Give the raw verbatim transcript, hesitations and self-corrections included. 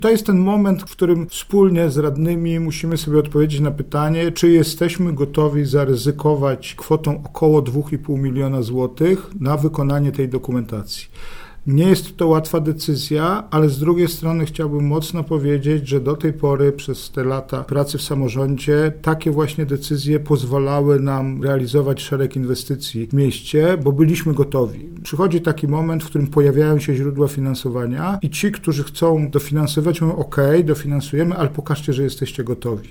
To jest ten moment, w którym wspólnie z radnymi musimy sobie odpowiedzieć na pytanie, czy jesteśmy gotowi zaryzykować kwotą około dwa i pół miliona złotych na wykonanie tej dokumentacji. Nie jest to łatwa decyzja, ale z drugiej strony chciałbym mocno powiedzieć, że do tej pory przez te lata pracy w samorządzie takie właśnie decyzje pozwalały nam realizować szereg inwestycji w mieście, bo byliśmy gotowi. Przychodzi taki moment, w którym pojawiają się źródła finansowania i ci, którzy chcą dofinansować, mówią: OK, dofinansujemy, ale pokażcie, że jesteście gotowi.